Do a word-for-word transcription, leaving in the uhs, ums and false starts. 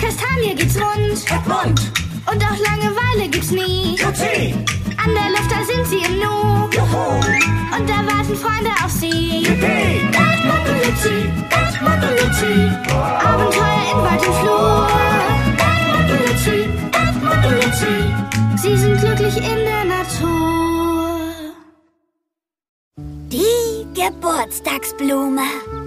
Kastanie gibt's rund. Edmund. Und auch Langeweile gibt's nie. Jutti. An der Luft, da sind sie im Nu. Juhu. Und da warten Freunde auf sie. Yippie. Edmund und Luzi, Edmund und Luzi. Abenteuer in Wald und Flur. Edmund und Luzi, Edmund und Luzi. Sie sind glücklich in der Natur. Die Geburtstagsblume.